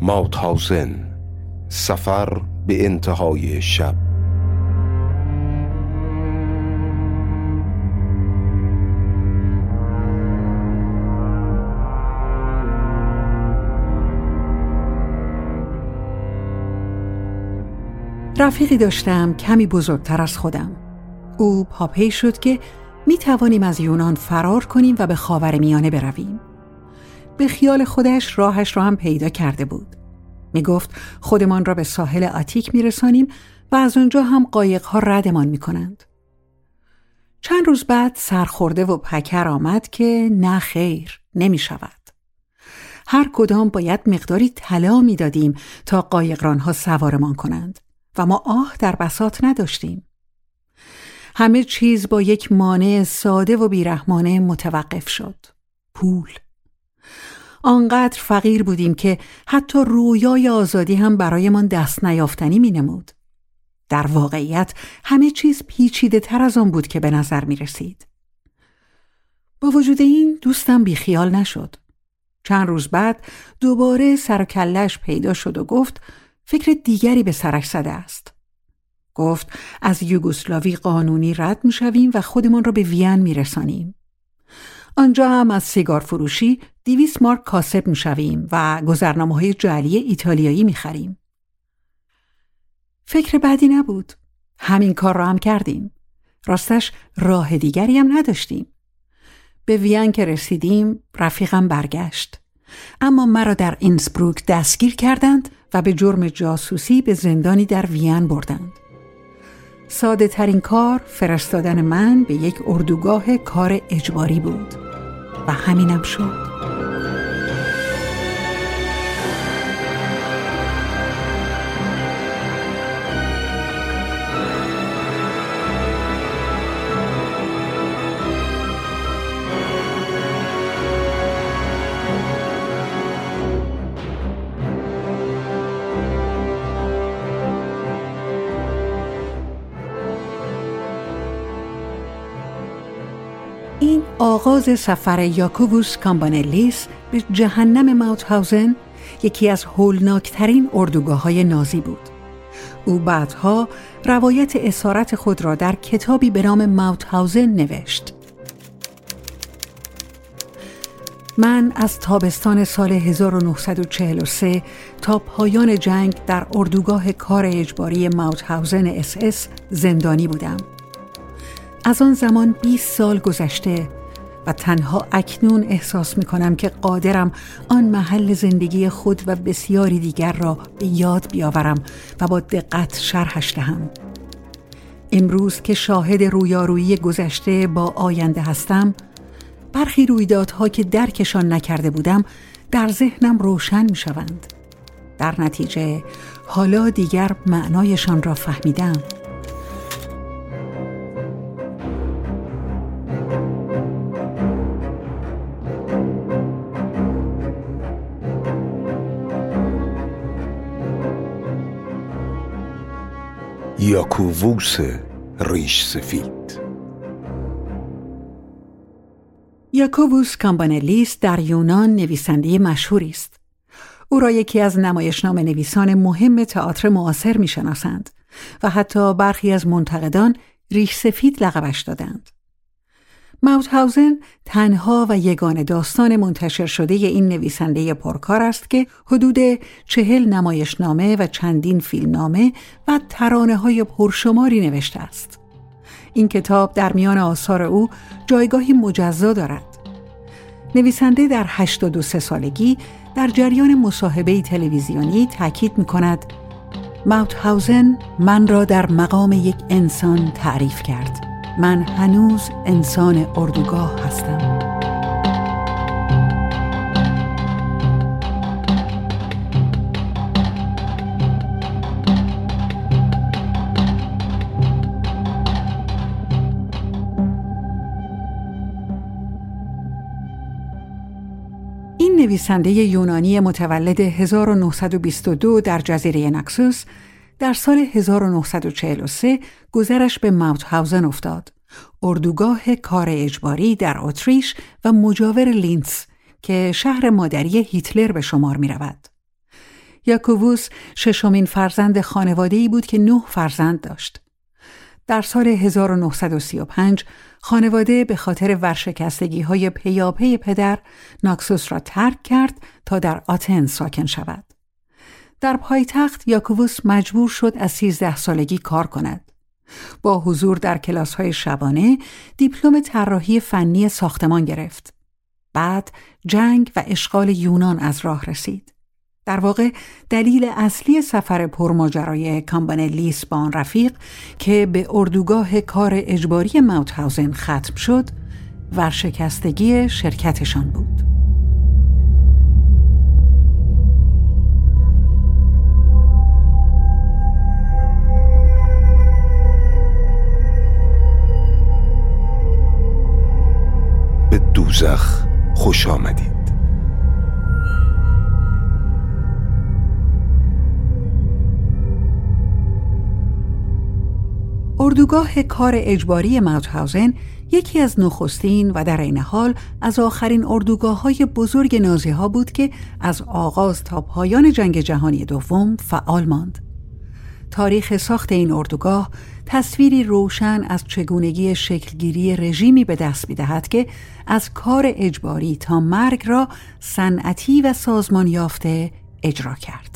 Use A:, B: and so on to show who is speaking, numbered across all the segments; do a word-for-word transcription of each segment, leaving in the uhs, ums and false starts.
A: ماوتهاوزن، سفر به انتهای شب.
B: رفیقی داشتم کمی بزرگتر از خودم. او پاپی شد که می توانیم از یونان فرار کنیم و به خاورمیانه برویم. به خیال خودش راهش را هم پیدا کرده بود. می گفت خودمان را به ساحل آتیک می رسانیم و از اونجا هم قایق‌ها ردمان می کنند. چند روز بعد سرخورده و پکر آمد که نه خیر، نمی شود. هر کدام باید مقداری طلا می دادیم تا قایقرانها سوارمان کنند و ما آه در بساط نداشتیم. همه چیز با یک مانع ساده و بیرحمانه متوقف شد: پول. آنقدر فقیر بودیم که حتی رویای آزادی هم برایمان دست نیافتنی می نمود. در واقعیت همه چیز پیچیده تر از آن بود که به نظر می رسید. با وجود این دوستم بیخیال نشد. چند روز بعد دوباره سر و کله‌اش پیدا شد و گفت فکر دیگری به سرش زده است. گفت از یوگسلاوی قانونی رد می شویم و خودمان را به وین می رسانیم. آنجا هم از سیگار فروشی دویست مارک کاسب می شویم و گذرنامه های جعلی ایتالیایی می خریم. فکر بدی نبود. همین کار را هم کردیم. راستش راه دیگری هم نداشتیم. به وین که رسیدیم رفیقم برگشت. اما مرا در اینسبروک دستگیر کردند و به جرم جاسوسی به زندانی در وین بردند. ساده ترین کار فرستادن من به یک اردوگاه کار اجباری بود و همینم شد. این آغاز سفر یاکوبوس کامبانلیس به جهنم ماوتهاوزن، یکی از هولناکترین اردوگاه‌های نازی بود. او بعدها روایت اسارت خود را در کتابی به نام ماوتهاوزن نوشت. من از تابستان سال هزار و نهصد و چهل و سه تا پایان جنگ در اردوگاه کار اجباری ماوتهاوزن اس اس زندانی بودم. از آن زمان بیست سال گذشته و تنها اکنون احساس می کنم که قادرم آن محل زندگی خود و بسیاری دیگر را به یاد بیاورم و با دقت شرحش دهم. امروز که شاهد رویارویی گذشته با آینده هستم، برخی رویدادها که درکشان نکرده بودم در ذهنم روشن می شوند. در نتیجه حالا دیگر معنایشان را فهمیدم.
A: یاکوبوس ریش سفید.
B: یاکوبوس کامبانلیس در یونان نویسنده مشهوری است. او را یکی از نمایشنامه نویسان مهم تئاتر معاصر می‌شناسند و حتی برخی از منتقدان ریش سفید لقبش دادند. ماوتهاوزن تنها و یگانه داستان منتشر شده این نویسنده پرکار است که حدود چهل نمایشنامه و چندین فیلمنامه و ترانه‌های پرشماری نوشته است. این کتاب در میان آثار او جایگاهی مجزا دارد. نویسنده در هشتاد و سه سالگی در جریان مصاحبه‌ای تلویزیونی تاکید می‌کند: ماوتهاوزن من را در مقام یک انسان تعریف کرد. من هنوز انسان اردوگاه هستم. این نویسنده یونانی متولد هزار و نهصد و بیست و دو در جزیره ناکسوس در سال هزار و نهصد و چهل و سه گذرش به ماوتهاوزن افتاد، اردوگاه کار اجباری در اتریش و مجاور لینتس که شهر مادری هیتلر به شمار می رود. یاکوبوس ششمین فرزند خانواده‌ای بود که نه فرزند داشت. در سال هزار و نهصد و سی و پنج خانواده به خاطر ورشکستگی‌های پیاپی پدر ناکسوس را ترک کرد تا در آتن ساکن شود. در پایتخت یاکوبوس مجبور شد از سیزده سالگی کار کند. با حضور در کلاس‌های شبانه دیپلم طراحی فنی ساختمان گرفت. بعد جنگ و اشغال یونان از راه رسید. در واقع دلیل اصلی سفر پرماجرای کامبانلیس با آن رفیق که به اردوگاه کار اجباری ماوتهاوزن ختم شد، ورشکستگی شرکتشان بود.
A: به دوزخ خوش آمدید.
B: اردوگاه کار اجباری ماوتهاوزن یکی از نخستین و در عین حال از آخرین اردوگاه‌های بزرگ نازی‌ها بود که از آغاز تا پایان جنگ جهانی دوم فعال ماند. تاریخ ساخت این اردوگاه تصویری روشن از چگونگی شکلگیری رژیمی به دست می‌دهد که از کار اجباری تا مرگ را صنعتی و سازمان یافته اجرا کرد.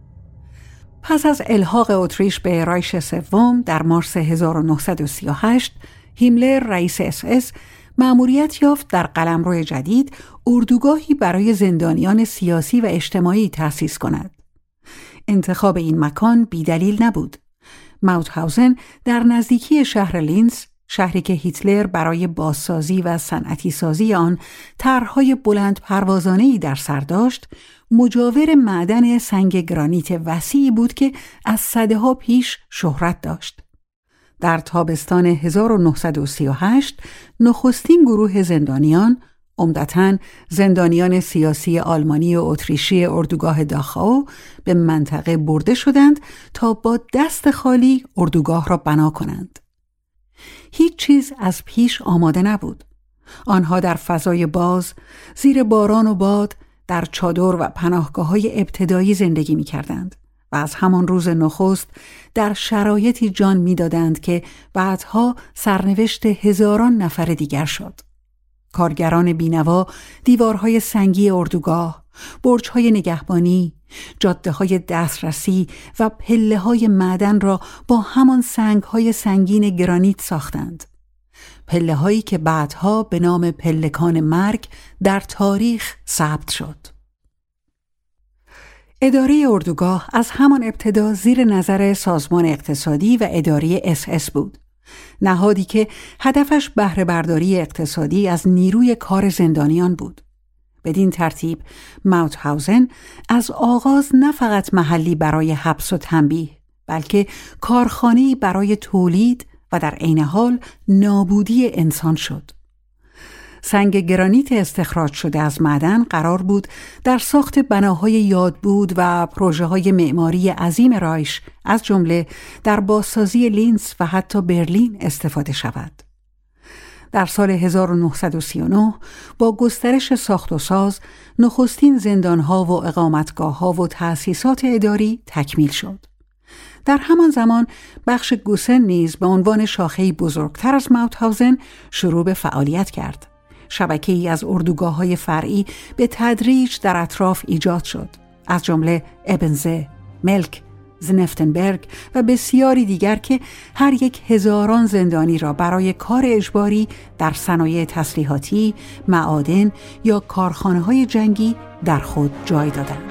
B: پس از الحاق اتریش به رایش سوم در مارس هزار و نهصد و سی و هشت، هیملر رئیس اس اس مأموریت یافت در قلمرو جدید اردوگاهی برای زندانیان سیاسی و اجتماعی تأسیس کند. انتخاب این مکان بی‌دلیل نبود. ماوتهاوزن در نزدیکی شهر لینز، شهری که هیتلر برای بازسازی و صنعتی سازی آن طرح‌های بلند پروازانه‌ای در سر داشت، مجاور معدن سنگ گرانیت وسیعی بود که از سده‌ها پیش شهرت داشت. در تابستان هزار و نهصد و سی و هشت نخستین گروه زندانیان، عمدتاً زندانیان سیاسی آلمانی و اتریشی اردوگاه داخاو، به منطقه برده شدند تا با دست خالی اردوگاه را بنا کنند. هیچ چیز از پیش آماده نبود. آنها در فضای باز، زیر باران و باد، در چادر و پناهگاه‌های ابتدایی زندگی می‌کردند و از همان روز نخست در شرایطی جان می‌دادند که بعدها سرنوشت هزاران نفر دیگر شد. کارگران بینوا دیوارهای سنگی اردوگاه، برج‌های نگهبانی، جاده‌های دسترسی و پله‌های معدن را با همان سنگ‌های سنگین گرانیت ساختند. پله‌هایی که بعدها به نام پلکان مرگ در تاریخ ثبت شد. اداره اردوگاه از همان ابتدا زیر نظر سازمان اقتصادی و اداری اس اس بود. نهادی که هدفش بهره برداری اقتصادی از نیروی کار زندانیان بود. بدین ترتیب ماوتهاوزن از آغاز نه فقط محلی برای حبس و تنبیه، بلکه کارخانه‌ای برای تولید و در عین حال نابودی انسان شد. سنگ گرانیت استخراج شده از معدن قرار بود در ساخت بناهای یادبود و پروژه‌های معماری عظیم رایش، از جمله در بازسازی لینز و حتی برلین استفاده شود. در سال هزار و نهصد و سی و نه با گسترش ساخت و ساز، نخستین زندان‌ها و اقامتگاه‌ها و تأسیسات اداری تکمیل شد. در همان زمان بخش گوسن نیز به عنوان شاخه‌ای بزرگتر از ماوتهاوزن شروع به فعالیت کرد. شبکه‌ای از اردوگاه‌های فرعی به تدریج در اطراف ایجاد شد، از جمله ابنزه، ملک، زنفتنبرگ و بسیاری دیگر که هر یک هزاران زندانی را برای کار اجباری در صنایع تسلیحاتی، معادن یا کارخانه‌های جنگی در خود جای دادند.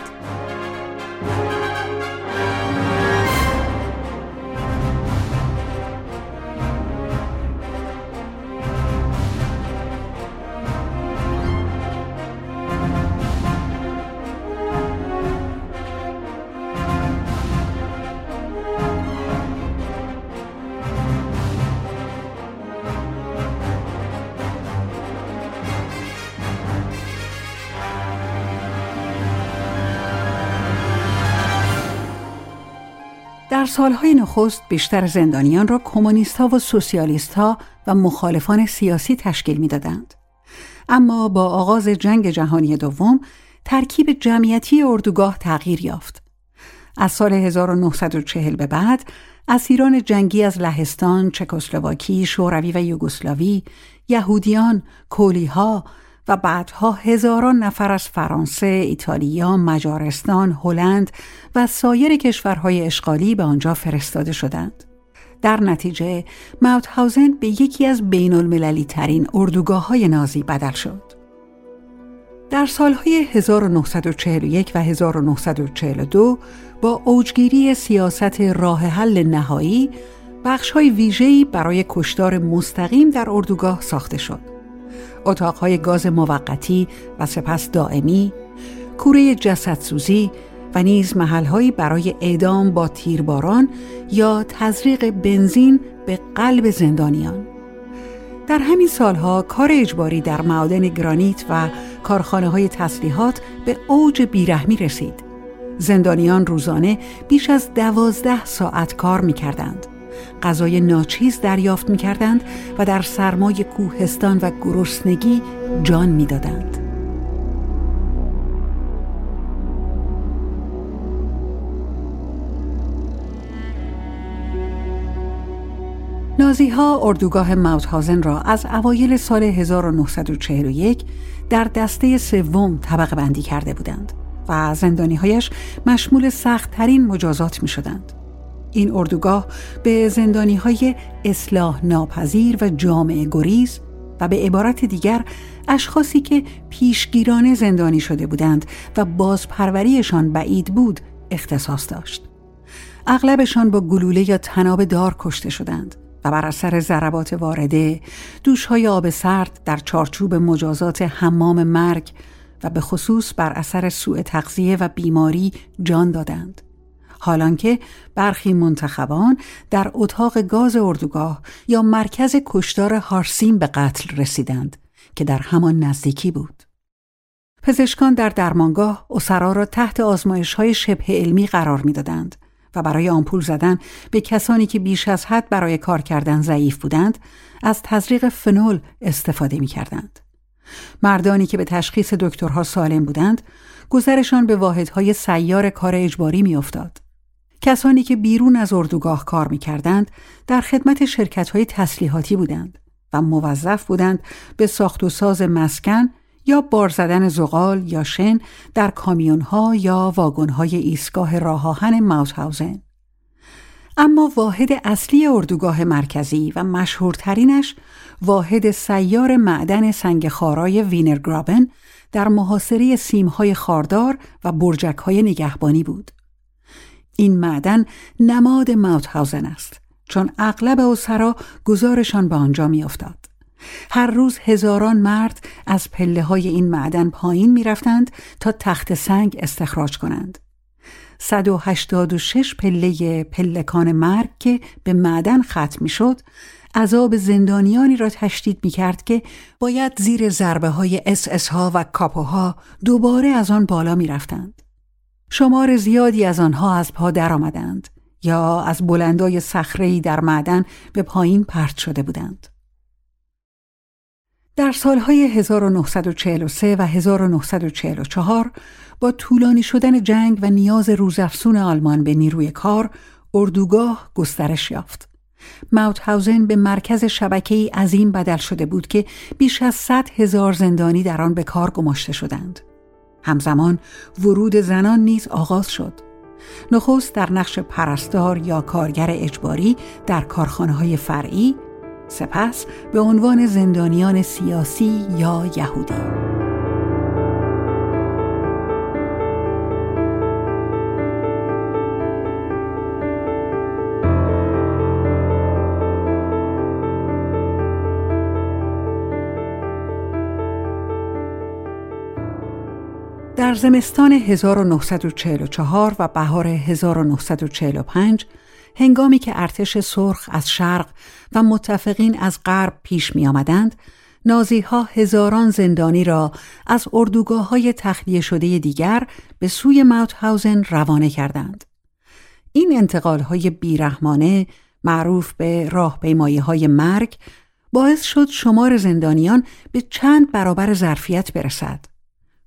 B: در سالهای نخست بیشتر زندانیان را کمونیست‌ها و سوسیالیست‌ها و مخالفان سیاسی تشکیل می‌دادند. اما با آغاز جنگ جهانی دوم ترکیب جمعیتی اردوگاه تغییر یافت. از سال هزار و نهصد و چهل به بعد اسیران جنگی از لهستان، چکسلواکی، شوروی و یوگسلاوی، یهودیان، کولیها و بعدها هزاران نفر از فرانسه، ایتالیا، مجارستان، هلند و سایر کشورهای اشغالی به آنجا فرستاده شدند. در نتیجه ماوتهاوزن به یکی از بین المللی ترین اردوگاه‌های نازی بدل شد. در سالهای هزار و نهصد و چهل و یک و هزار و نهصد و چهل و دو با اوجگیری سیاست راه حل نهایی، بخش‌های ویژه‌ای برای کشتار مستقیم در اردوگاه ساخته شد. اتاق‌های گاز موقتی و سپس دائمی، کوره جسدسوزی و نیز محل‌هایی برای اعدام با تیرباران یا تزریق بنزین به قلب زندانیان. در همین سالها کار اجباری در معادن گرانیت و کارخانه‌های تسلیحات به اوج بیرحمی رسید. زندانیان روزانه بیش از دوازده ساعت کار می‌کردند. غذای ناچیز دریافت می‌کردند و در سرمای کوهستان و گرسنگی جان می‌دادند. نازی‌ها اردوگاه ماوتهاوزن را از اوایل سال هزار و نهصد و چهل و یک در دسته سوم طبقه بندی کرده بودند و زندانی‌هایش مشمول سخت‌ترین مجازات می‌شدند. این اردوگاه به زندانی‌های اصلاح ناپذیر و جامعه گریز و به عبارت دیگر اشخاصی که پیشگیرانه زندانی شده بودند و بازپروریشان بعید بود اختصاص داشت. اغلبشان با گلوله یا طناب دار کشته شدند و بر اثر ضربات وارده، دوش‌های آب سرد در چارچوب مجازات حمام مرگ و به خصوص بر اثر سوء تغذیه و بیماری جان دادند. حالانکه برخی منتخبان در اتاق گاز اردوگاه یا مرکز کشتار هارسیم به قتل رسیدند که در همان نزدیکی بود. پزشکان در درمانگاه اسرا را تحت آزمایش‌های شبه علمی قرار می‌دادند و برای آمپول زدن به کسانی که بیش از حد برای کار کردن ضعیف بودند از تزریق فنول استفاده می‌کردند. مردانی که به تشخیص دکترها سالم بودند گذرشان به واحدهای سیار کار اجباری می‌افتاد. کسانی که بیرون از اردوگاه کار می‌کردند در خدمت شرکت‌های تسلیحاتی بودند و موظف بودند به ساخت و ساز مسکن یا بار زدن زغال یا شن در کامیون‌ها یا واگن‌های ایستگاه راه آهن ماوتهاوزن. اما واحد اصلی اردوگاه مرکزی و مشهورترینش واحد سیار معدن سنگ خارای وینرگرابن در محاصره سیم‌های خاردار و برجک‌های نگهبانی بود. این معدن نماد ماوتهاوزن است چون اغلب اسرا گذارشان به آنجا می‌افتاد. هر روز هزاران مرد از پله‌های این معدن پایین می‌رفتند تا تخت سنگ استخراج کنند. صد و هشتاد و شش پله پلکان مرگ که به معدن ختم می‌شد، عذاب زندانیانی را تشدید می‌کرد که باید زیر ضربه‌های اس اس ها و کاپوها دوباره از آن بالا می‌رفتند. شمار زیادی از آنها از پا درآمدند یا از بلندای صخره‌ای در معدن به پایین پرت شده بودند. در سالهای هزار و نهصد و چهل و سه و هزار و نهصد و چهل و چهار با طولانی شدن جنگ و نیاز روزافزون آلمان به نیروی کار، اردوگاه گسترش یافت. ماوتهاوزن به مرکز شبکه‌ای عظیم بدل شده بود که بیش از صد هزار زندانی در آن به کار گماشته شدند. همزمان ورود زنان نیز آغاز شد. نخست در نقش پرستار یا کارگر اجباری در کارخانه‌های فرعی، سپس به عنوان زندانیان سیاسی یا یهودی. در زمستان هزار و نهصد و چهل و چهار و بهار هزار و نهصد و چهل و پنج هنگامی که ارتش سرخ از شرق و متفقین از غرب پیش می آمدند، نازی‌ها هزاران زندانی را از اردوگاه‌های تخلیه شده دیگر به سوی ماوتهاوزن روانه کردند. این انتقال‌های بیرحمانه معروف به راهپیمایی‌های مرگ باعث شد شمار زندانیان به چند برابر ظرفیت برسد.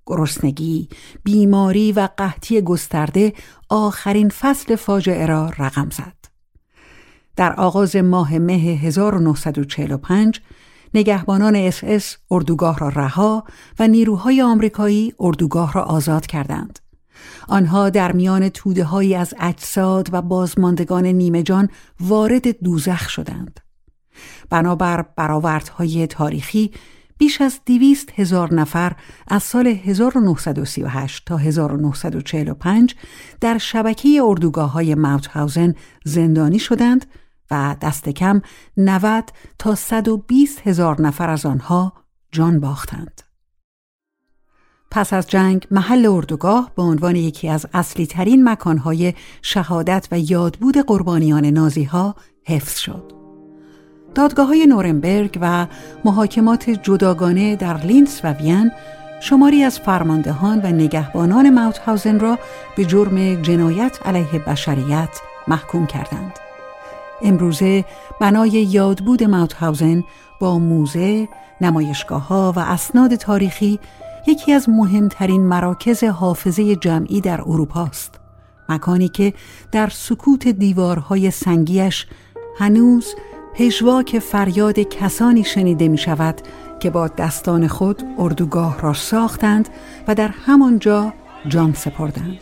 B: گرسنگی، بیماری و قحطی گسترده آخرین فصل فاجعه را رقم زد. در آغاز ماه مه هزار و نهصد و چهل و پنج نگهبانان اس اس اردوگاه را رها و نیروهای آمریکایی اردوگاه را آزاد کردند. آنها در میان توده‌هایی از اجساد و بازماندگان نیمه جان وارد دوزخ شدند. بنابر برآوردهای تاریخی بیش از دویست هزار نفر از سال هزار و نهصد و سی و هشت تا هزار و نهصد و چهل و پنج در شبکه اردوگاه‌های ماوتهاوزن زندانی شدند و دست کم نود تا صد و بیست هزار نفر از آنها جان باختند. پس از جنگ محل اردوگاه به عنوان یکی از اصلی ترین مکانهای شهادت و یادبود قربانیان نازی‌ها حفظ شد. دادگاه‌های نورنبرگ و محاکمات جداگانه در لینتس و وین شماری از فرماندهان و نگهبانان ماوتهاوزن را به جرم جنایت علیه بشریت محکوم کردند. امروزه بنای یادبود ماوتهاوزن با موزه، نمایشگاه‌ها و اسناد تاریخی یکی از مهمترین مراکز حافظه جمعی در اروپا است. مکانی که در سکوت دیوارهای سنگیش هنوز پژواک فریاد کسانی شنیده می شود که با دستان خود اردوگاه را ساختند و در همانجا جان سپردند.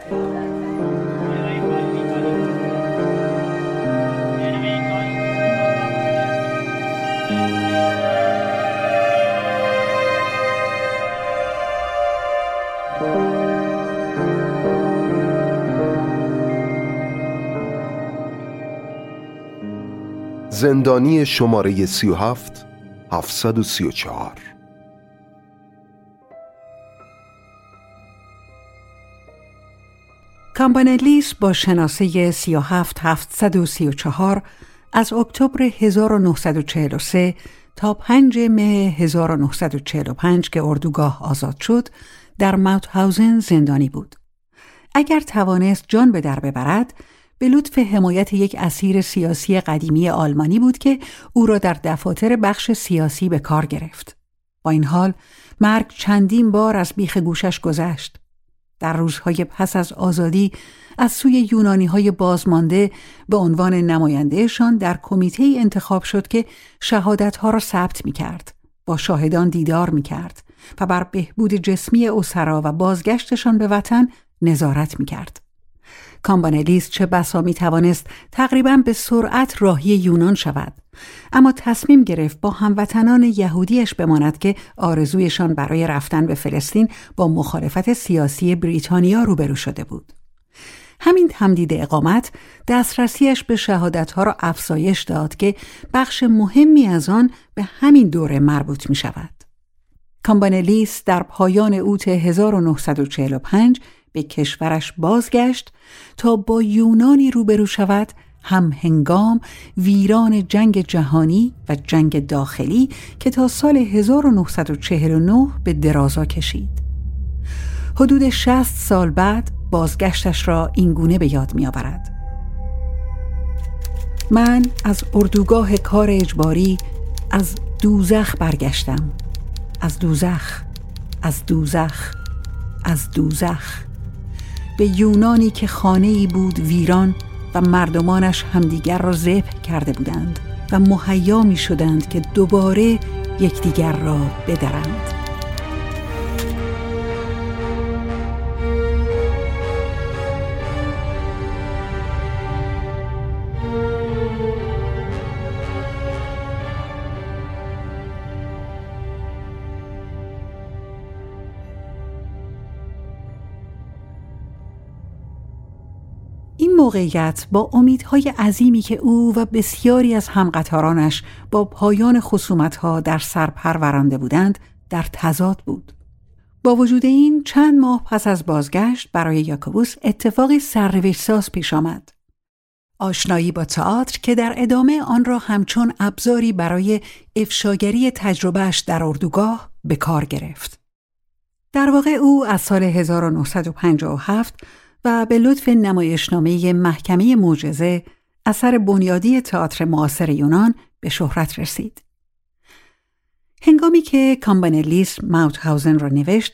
A: زندانی شماره سی و هفت هفتصد و سی و چهار.
B: کامپانلیس با شناسه سی و هفت هفتصد و سی و چهار از اکتبر هزار و نهصد و چهل و سه تا پنج مه هزار و نهصد و چهل و پنج که اردوگاه آزاد شد در ماوتهاوزن زندانی بود. اگر توانست جان به در ببرد، به لطف حمایت یک اسیر سیاسی قدیمی آلمانی بود که او را در دفاتر بخش سیاسی به کار گرفت. با این حال مرگ چندین بار از بیخ گوشش گذشت. در روزهای پس از آزادی از سوی یونانی‌های بازمانده به عنوان نمایندهشان در کمیته انتخاب شد که شهادت‌ها را ثبت می‌کرد، با شاهدان دیدار می‌کرد و بر بهبود جسمی اسرا و بازگشتشان به وطن نظارت می‌کرد. کامپانلیس چه بسا می توانست تقریباً به سرعت راهی یونان شود، اما تصمیم گرفت با هموطنان یهودیش بماند که آرزویشان برای رفتن به فلسطین با مخالفت سیاسی بریتانیا روبرو شده بود. همین تمدید اقامت دسترسیش به شهادتها را افزایش داد که بخش مهمی از آن به همین دوره مربوط می شود. کامپانلیس در پایان اوت هزار و نهصد و چهل و پنج به کشورش بازگشت تا با یونانی روبرو شود، هم هنگام ویران جنگ جهانی و جنگ داخلی که تا سال هزار و نهصد و چهل و نه به درازا کشید. حدود شصت سال بعد بازگشتش را اینگونه به یاد می آورد: من از اردوگاه کار اجباری از دوزخ برگشتم، از دوزخ، از دوزخ، از دوزخ، به یونانی که خانه‌ای بود ویران و مردمانش همدیگر را ذبح کرده بودند و مهیا می شدند که دوباره یکدیگر را بدرند. موقعیت با امیدهای عظیمی که او و بسیاری از همقطارانش با پایان خصومت‌ها در سر پرورانده بودند در تضاد بود. با وجود این چند ماه پس از بازگشت برای یاکوبوس اتفاقی سرنوشت‌ساز پیش آمد. آشنایی با تئاتر که در ادامه آن را همچون ابزاری برای افشاگری تجربهش در اردوگاه به کار گرفت. در واقع او از سال هزار و نهصد و پنجاه و هفت و به لطف نمایشنامه محکمه معجزه، اثر بنیادی تئاتر معاصر یونان، به شهرت رسید. هنگامی که کامپانلیس ماوتهاوزن را نوشت،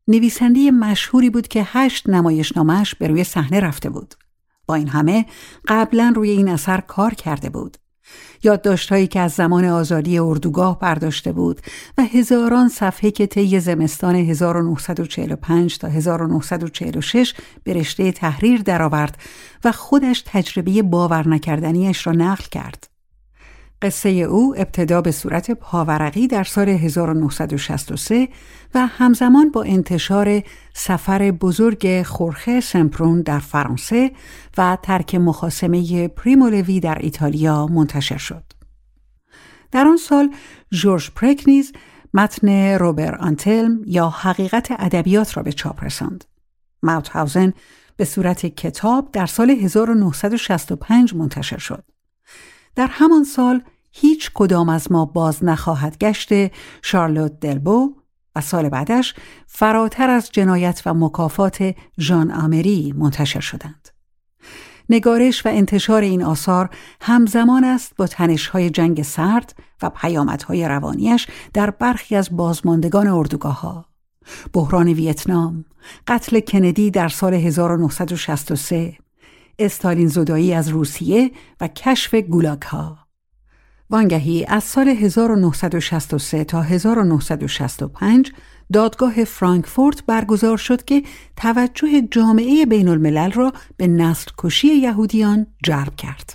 B: نویسنده مشهوری بود که هشت نمایشنامه‌اش به روی صحنه رفته بود. با این همه قبلا روی این اثر کار کرده بود. یادداشت‌هایی که از زمان آزادی اردوگاه برداشته بود و هزاران صفحه که طی زمستان هزار و نهصد و چهل و پنج تا هزار و نهصد و چهل و شش به رشته تحریر درآورد و خودش تجربه باور نکردنیش را نقل کرد. قصه او ابتدا به صورت پاورقی در سال هزار و نهصد و شصت و سه و همزمان با انتشار سفر بزرگ خورخه سمپرون در فرانسه و ترک مخاصمه پریمو لوی در ایتالیا منتشر شد. در آن سال ژورژ پرک نیز متن روبر آنتلم یا حقیقت ادبیات را به چاپ رساند. ماوتهاوزن به صورت کتاب در سال هزار و نهصد و شصت و پنج منتشر شد. در همان سال هیچ کدام از ما باز نخواهد گشت شارلوت دلبو و سال بعدش فراتر از جنایت و مکافات ژان آمری منتشر شدند. نگارش و انتشار این آثار همزمان است با تنش‌های جنگ سرد و پیامدهای روانیش در برخی از بازماندگان اردوگاه‌ها. بحران ویتنام، قتل کندی در سال هزار و نهصد و شصت و سه، استالین زدایی از روسیه و کشف گولاگ‌ها. وانگهی از سال هزار و نهصد و شصت و سه تا هزار و نهصد و شصت و پنج دادگاه فرانکفورت برگزار شد که توجه جامعه بین الملل را به نسل کشی یهودیان جلب کرد.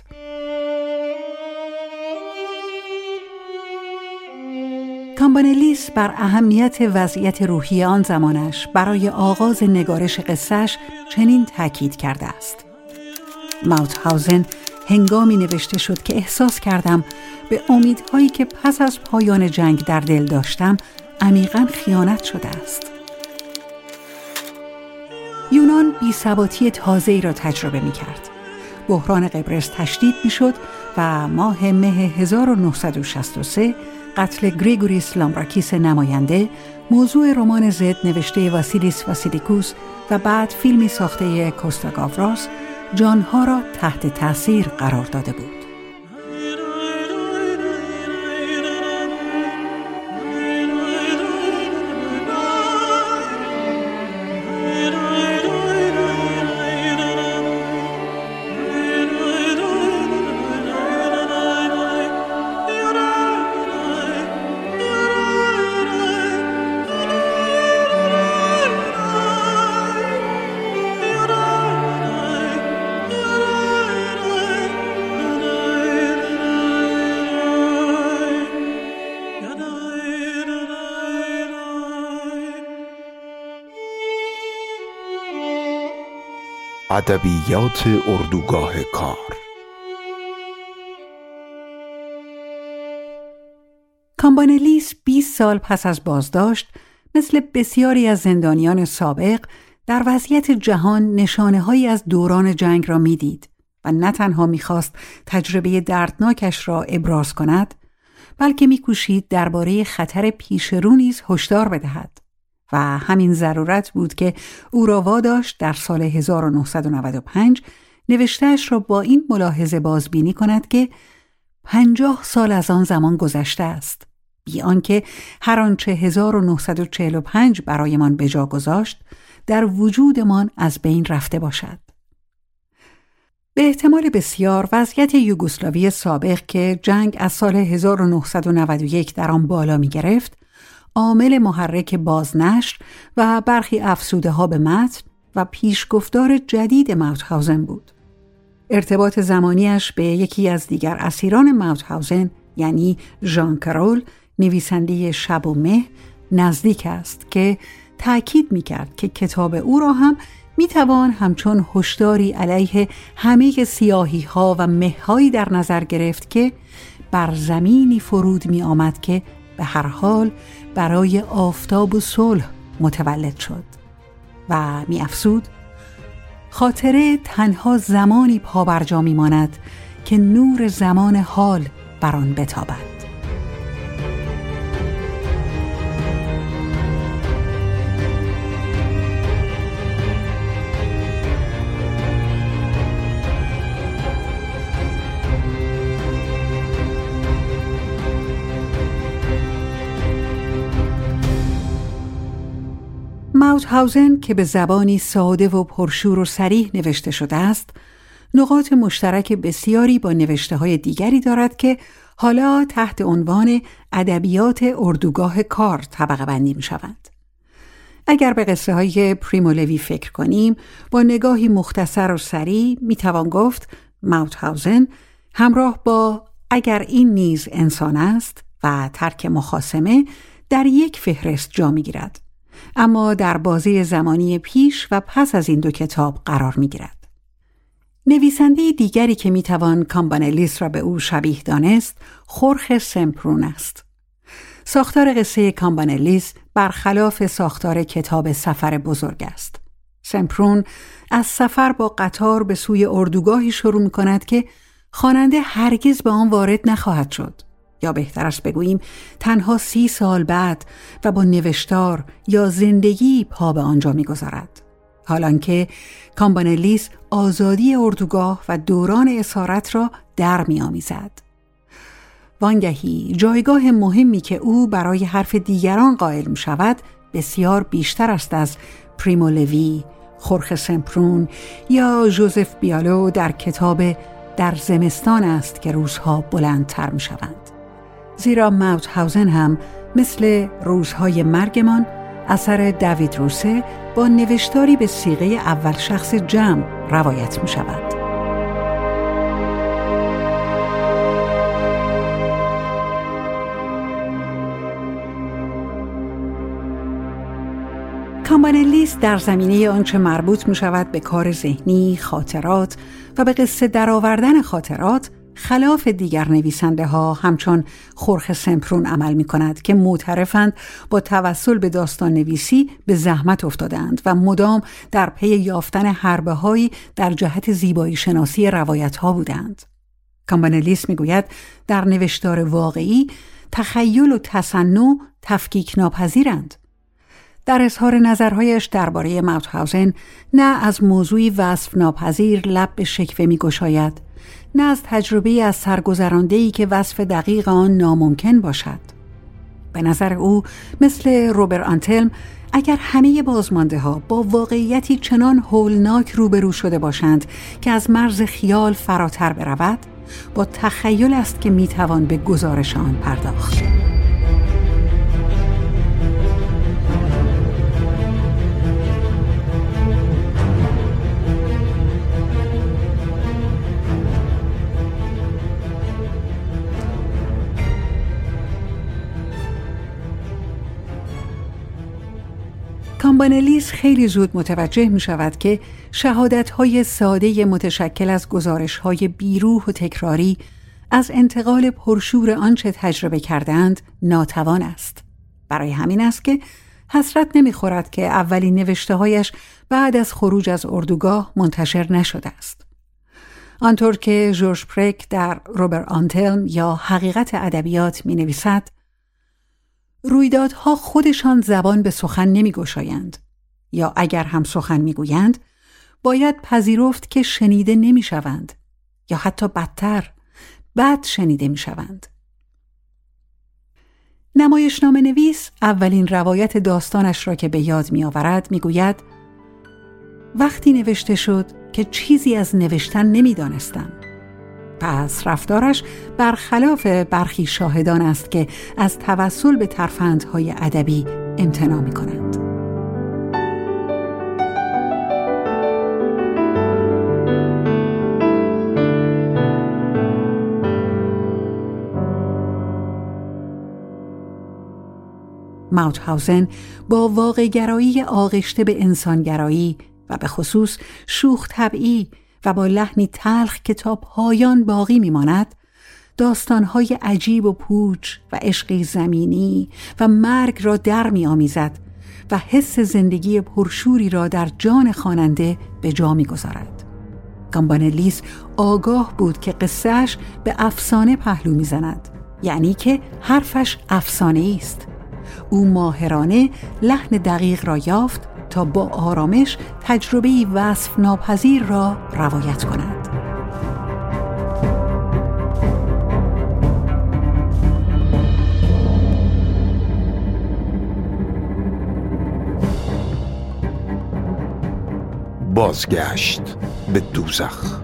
B: کامبانلیس بر اهمیت وضعیت روحی آن زمانش برای آغاز نگارش قصه‌اش چنین تاکید کرده است: ماوتهاوزن هنگامی نوشته شد که احساس کردم به امیدهایی که پس از پایان جنگ در دل داشتم عمیقاً خیانت شده است. یونان بی‌ثباتی تازه‌ای را تجربه می‌کرد. بحران قبرس تشدید می‌شد و ماه مه هزار و نهصد و شصت و سه قتل گریگوریس لامبراکیس نماینده، موضوع رمان زد نوشته واسیلیس واسیلیکوس و بعد فیلمی ساخته کوستا گاوراس جانها را تحت تأثیر قرار داده بود.
A: ادبیات اردوگاه کار.
B: کامبانلیس بیست سال پس از بازداشت مثل بسیاری از زندانیان سابق در وضعیت جهان نشانه‌هایی از دوران جنگ را می‌دید و نه تنها می‌خواست تجربه دردناکش را ابراز کند، بلکه می‌کوشید درباره خطر پیشرو نیز هشدار بدهد. و همین ضرورت بود که او را واداشت در سال هزار و نهصد و نود و پنج نوشته‌اش را با این ملاحظه بازبینی کند که پنجاه سال از آن زمان گذشته است، بی آنکه هر آنچه هزار و نهصد و چهل و پنج برایمان به جا گذاشت در وجودمان از بین رفته باشد. به احتمال بسیار وضعیت یوگسلاوی سابق که جنگ از سال هزار و نهصد و نود و یک در آن بالا می گرفت، عامل محرک بازنشر و برخی افسوده ها به متن و پیشگفتار جدید ماوتهاوزن بود. ارتباط زمانیش به یکی از دیگر اسیران ماوتهاوزن یعنی ژان کرول، نویسنده شب و مه، نزدیک است که تأکید می‌کرد که کتاب او را هم می‌توان همچون هشداری علیه همه سیاهی‌ها و مه‌هایی در نظر گرفت که بر زمینی فرود می‌آمد که به هر حال برای آفتاب و صلح متولد شد و می افزود: خاطره تنها زمانی پابرجا می ماند که نور زمان حال بر آن بتابد. ماوتهاوزن که به زبانی ساده و پرشور و صریح نوشته شده است، نقاط مشترک بسیاری با نوشته‌های دیگری دارد که حالا تحت عنوان ادبیات اردوگاه کار طبقه بندی می‌شوند. اگر به قصه های پریمو لوی فکر کنیم، با نگاهی مختصر و سریع میتوان گفت ماوتهاوزن همراه با اگر این نیز انسان است و ترک مخاصمه در یک فهرست جا میگیرد، اما در بازه زمانی پیش و پس از این دو کتاب قرار میگیرد. نویسنده دیگری که میتوان کامبانلیس را به او شبیه دانست، خورخ سمپرون است. ساختار قصه کامبانلیس برخلاف ساختار کتاب سفر بزرگ است. سمپرون از سفر با قطار به سوی اردوگاهی شروع می کند که خواننده هرگز به آن وارد نخواهد شد، یا بهتر است بگوییم تنها سی سال بعد و با نوشتار یا زندگی پا به آنجا می گذارد. حالانکه کامبانلیس آزادی اردوگاه و دوران اسارت را در می آمیزد. وانگهی جایگاه مهمی که او برای حرف دیگران قائل می شود بسیار بیشتر است از پریمو لوی، خورخ سمپرون یا ژوزف بیالو در کتاب در زمستان است که روزها بلندتر می شوند. زیرا ماوتهاوزن هم مثل روزهای مرگمان اثر دیوید روسه با نوشتاری به صیغه اول شخص جمع روایت می شود. کامبانلیس در زمینه آنچه مربوط می شود به کار ذهنی، خاطرات و به قصه درآوردن خاطرات خلاف دیگر نویسنده ها همچون خورخ سمپرون عمل می کند که معترفند با توسل به داستان نویسی به زحمت افتادند و مدام در پی یافتن حربه هایی در جهت زیبایی شناسی روایت ها بودند. کامبانلیس می گوید در نوشتار واقعی تخیل و تصنع تفکیک ناپذیرند. در اظهار نظرهایش درباره ماوتهاوزن نه از موضوعی وصف ناپذیر لب به شکوه می گشاید، نه از تجربه از سرگذرانده‌ای که وصف دقیق آن ناممکن باشد. به نظر او مثل روبر آنتلم اگر همه بازمانده ها با واقعیتی چنان هولناک روبرو شده باشند که از مرز خیال فراتر برود، با تخیل است که می توان به گزارش آن پرداخت. کامبانلیس خیلی زود متوجه می شود که شهادت‌های ساده متشکل از گزارش‌های بیروح و تکراری از انتقال پرشور آنچه تجربه کردند ناتوان است. برای همین است که حسرت نمی‌خورد که اولین نوشته‌هایش بعد از خروج از اردوگاه منتشر نشده است. آنطور که ژورژ پرک در روبر آنتلم یا حقیقت ادبیات می‌نویسد: رویدادها خودشان زبان به سخن نمی‌گشایند، یا اگر هم سخن می‌گویند باید پذیرفت که شنیده نمی‌شوند، یا حتی بدتر بد شنیده می‌شوند. نمایشنامه نویس اولین روایت داستانش را که به یاد می‌آورد می‌گوید: وقتی نوشته شد که چیزی از نوشتن نمی‌دانستم. پس رفتارش برخلاف برخی شاهدان است که از توسل به ترفندهای ادبی امتناع می‌کنند. ماوتهاوزن با واقع‌گرایی آغشته به انسانگرایی و به خصوص شوخ طبعی و با لحنی تلخ که تا پایان باقی میماند، داستانهای عجیب و پوچ و عشقی زمینی و مرگ را در میآمیزد و حس زندگی پرشوری را در جان خواننده به جا میگذارد. کامبانلیس آگاه بود که قصه‌اش به افسانه پهلو میزند، یعنی که حرفش افسانه‌ای است. او ماهرانه لحن دقیق را یافت تا با آرامش تجربه‌ای وصف ناپذیر را روایت کند.
A: بازگشت به دوزخ.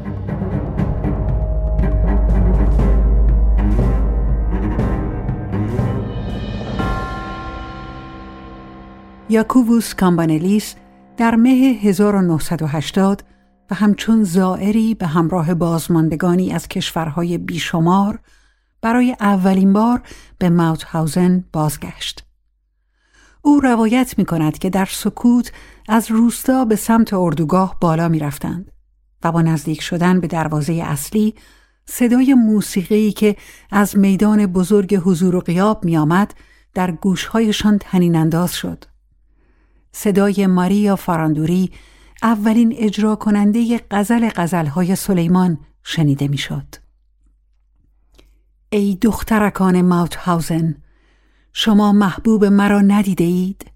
B: یاکوبوس کامبانلیس در مه هزار و نهصد و هشتاد و همچون زائری به همراه بازماندگانی از کشورهای بیشمار برای اولین بار به ماوتهاوزن بازگشت. او روایت می کند که در سکوت از روستا به سمت اردوگاه بالا می رفتند و با نزدیک شدن به دروازه اصلی صدای موسیقی که از میدان بزرگ حضور و غیاب می آمد در گوشهایشان طنین انداز شد. صدای ماریا فاراندوری، اولین اجرا کننده غزل غزلهای سلیمان، شنیده می شد. ای دخترکان ماوتهاوزن، شما محبوب مرا ندیده اید؟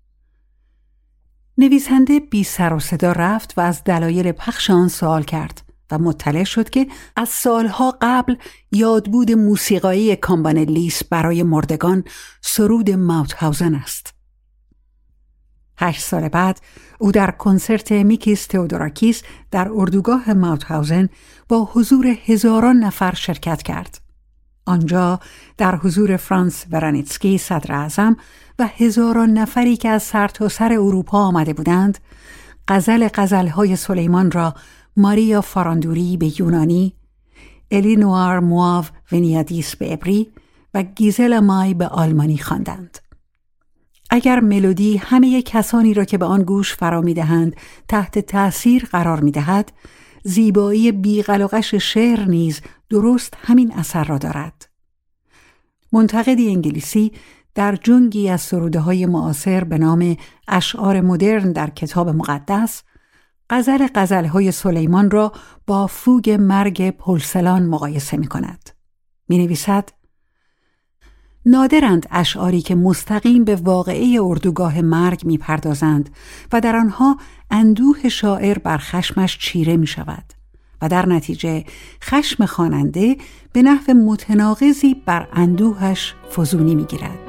B: نویسنده بی سر و صدا رفت و از دلایل پخش آن سوال کرد و مطلع شد که از سالها قبل یادبود موسیقایی کامبانلیس برای مردگان سرود ماوتهاوزن است. هشت سال بعد او در کنسرت میکیس تئودوراکیس در اردوگاه ماوتهاوزن با حضور هزاران نفر شرکت کرد. آنجا در حضور فرانس ورانیتسکی صدر اعظم و هزاران نفری که از سرتاسر اروپا آمده بودند، غزل غزلهای سلیمان را ماریا فاراندوری به یونانی، الینوار مواو ونیادیس به عبری و گیزل مای به آلمانی خواندند. اگر ملودی همه کسانی را که به آن گوش فرا می‌دهند تحت تأثیر قرار می‌دهد، زیبایی بی‌غلغش شعر نیز درست همین اثر را دارد. منتقدی انگلیسی در جنگی از سروده‌های معاصر به نام اشعار مدرن در کتاب مقدس، غزل غزلهای سلیمان را با فوگ مرگ پولسلان مقایسه می‌کند. می‌نویسد: نادرند اشعاری که مستقیم به واقعه اردوگاه مرگ می‌پردازند و در آنها اندوه شاعر بر خشمش چیره می‌شود و در نتیجه خشم خواننده به نحو متناقضی بر اندوهش فزونی می‌گیرد.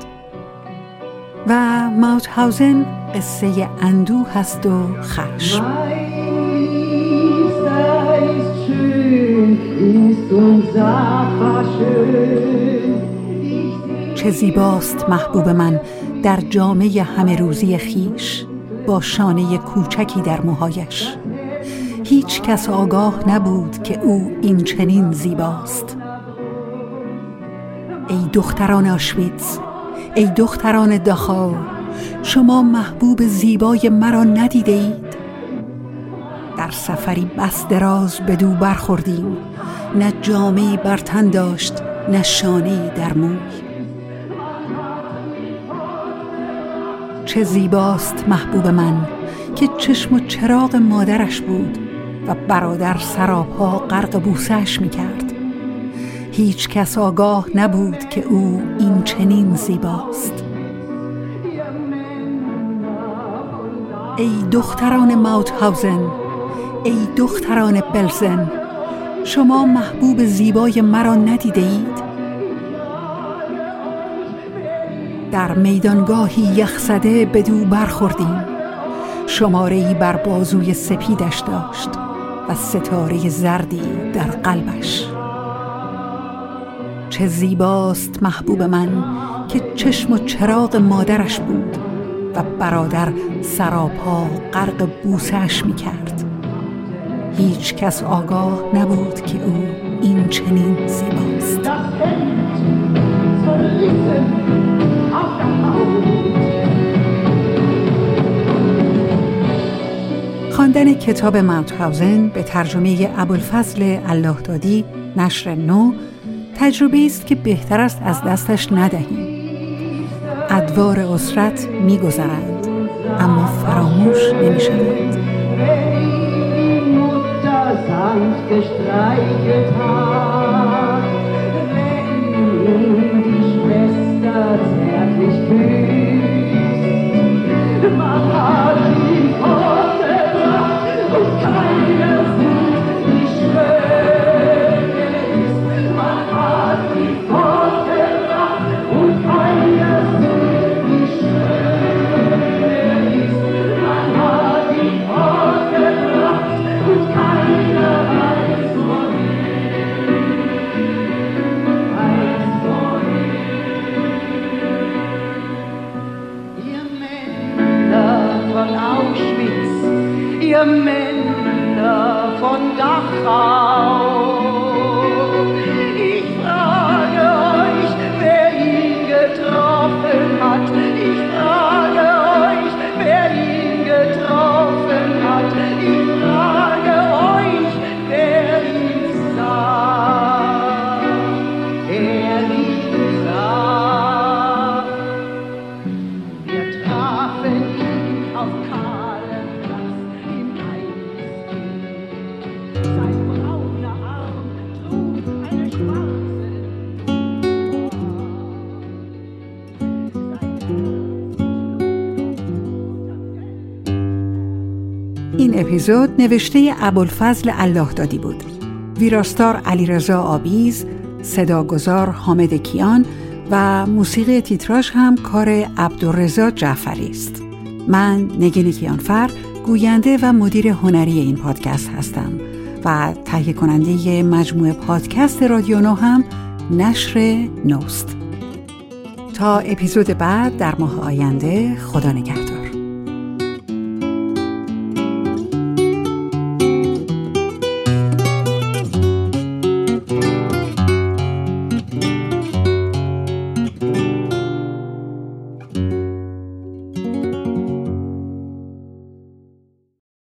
B: و ماوتهاوزن قصه اندوه است و خشم. چه زیباست محبوب من در جامه همه روزی خیش، با شانه کوچکی در موهایش. هیچ کس آگاه نبود که او این چنین زیباست. ای دختران آشویتز، ای دختران داخاو، شما محبوب زیبای مرا ندیده اید؟ در سفری بس دراز بدو برخوردیم، نه جامه‌ای بر تن داشت نه شانه‌ای در موی. چه زیباست محبوب من که چشم و چراغ مادرش بود و برادر سراپا غرق بوسه‌اش می‌کرد. هیچ کس آگاه نبود که او این چنین زیباست. ای دختران ماوتهاوزن، ای دختران بلزن، شما محبوب زیبای مرا ندیده اید؟ در میدانگاهی یخزده بدو برخوردیم، شماره‌ای بر بازوی سپیدش داشت و ستاره زردی در قلبش. چه زیباست محبوب من که چشم و چراغ مادرش بود و برادر سراپا غرق بوسه‌اش می‌کرد. هیچ کس آگاه نبود که او این چنین زیباست. خواندن کتاب ماوتهاوزن به ترجمه ابوالفضل الله دادی، نشر نو، تجربه است که بهتر است از دستش ندهیم. ادوار اسرت می‌گذرند اما فراموش نمی‌شوند.
C: Thank you. ihr Männer von Dachau. Ich frage euch, wer ihn getroffen hat. Ich frage euch, wer ihn getroffen hat. Ich frage euch, wer ihn sah. Er ihn sah. Wir trafen ihn auf kahlem Platz im Eisgehege. Sein brauner Arm trug eine schwarze
B: این اپیزود نوشته ابوالفضل الله دادی بود. ویراستار علیرضا آبیز، صداگذار حامد کیان و موسیقی تیتراژ هم کار عبدالرضا جعفری است. من نگین کیانفر گوینده و مدیر هنری این پادکست هستم و تهیه کننده مجموعه پادکست رادیو نو هم نشر نوست. تا اپیزود بعد در ماه آینده، خدا نگهدار.